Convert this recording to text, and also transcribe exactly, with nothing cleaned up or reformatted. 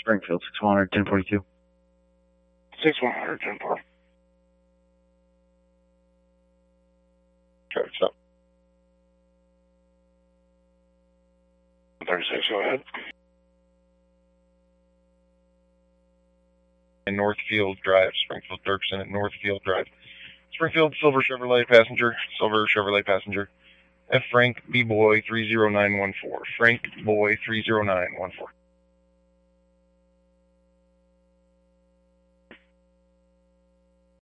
Springfield, six one hundred, ten forty-two. six one hundred, ten forty. Traffic stop. thirty-six, go ahead. And Northfield Drive, Springfield Dirksen at Northfield Drive. Springfield, Silver Chevrolet passenger, Silver Chevrolet passenger. F. Frank B. Boy three zero nine one four. Frank Boy three zero nine one four.